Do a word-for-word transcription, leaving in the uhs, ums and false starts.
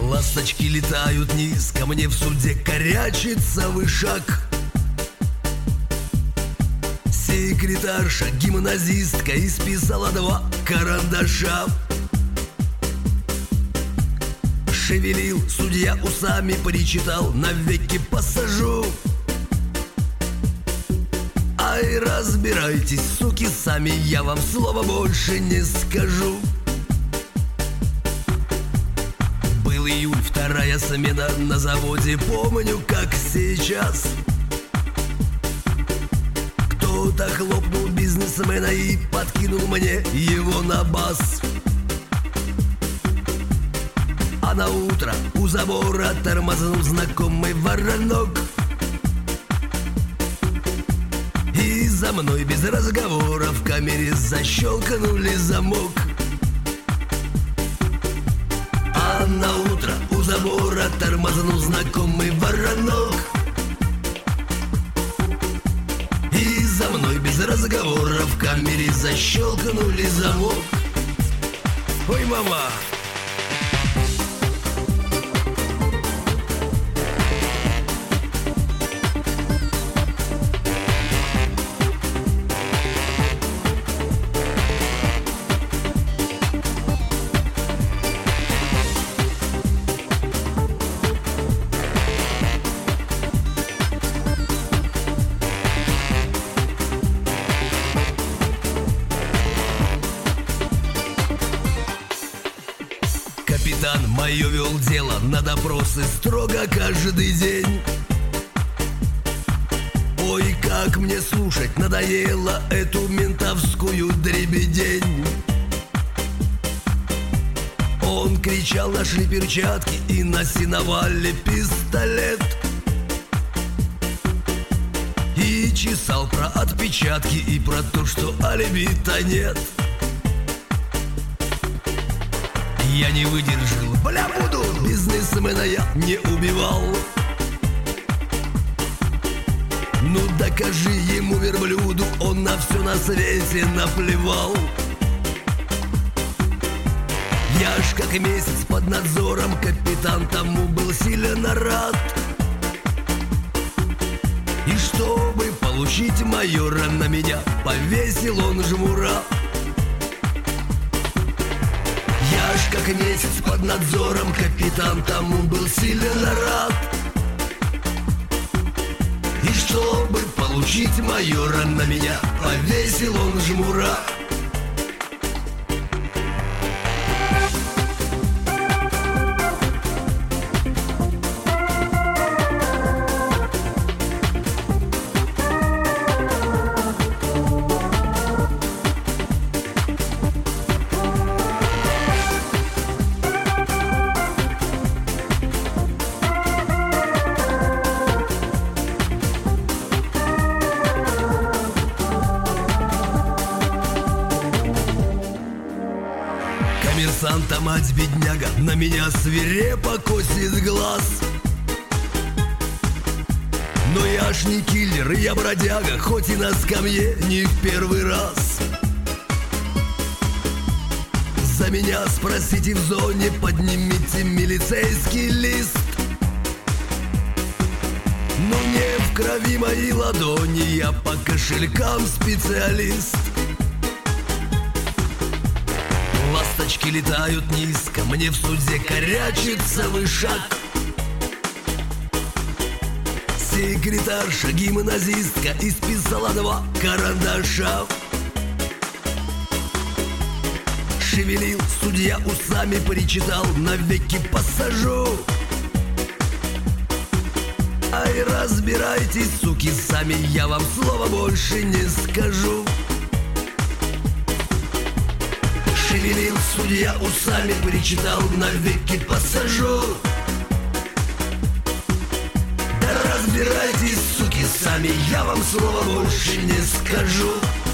Ласточки летают низко, мне в суде корячится вышаг. Секретарша, гимназистка, исписала два карандаша. Шевелил судья усами, причитал: навеки посажу. Ай, разбирайтесь, суки, сами, я вам слова больше не скажу. Был июль, вторая смена на заводе, помню, как сейчас. Кто-то хлопнул бизнесмена и подкинул мне его на бас. А на утро у забора тормознул знакомый воронок. И за мной без разговора в камере защелкнули замок. А на утро у забора тормознул знакомый воронок. И за мной без разговора в камере защелкнули замок. Ой, мама! Капитан мое вел дело на допросы строго каждый день. Ой, как мне слушать надоело эту ментовскую дребедень. Он кричал: нашли перчатки и на сеновале пистолет. И чесал про отпечатки и про то, что алиби-то нет. Я не выдержал: бля, буду! Бизнесмена я не убивал. Ну докажи ему, верблюду, он на все на свете наплевал. Я ж как месяц под надзором, капитан тому был сильно рад. И чтобы получить майора, на меня повесил он жмура. Я ж как месяц под надзором, капитан тому был сильно рад. И чтобы получить майора, на меня повесил он жмура. Коммерсанта мать бедняга на меня свирепо косит глаз. Но я ж не киллер, я бродяга, хоть и на скамье не в первый раз. За меня спросите в зоне, поднимите милицейский лист. Но не в крови мои ладони, я по кошелькам специалист. Ласточки летают низко, мне в суде корячится вышаг. Секретарша, гимназистка, исписала два карандаша. Шевелил судья усами, причитал: навеки посажу. Ай, разбирайтесь, суки, сами, я вам слова больше не скажу. Шевелил судья усами, причитал: навеки посажу. Да разбирайтесь, суки, сами, я вам слова больше не скажу.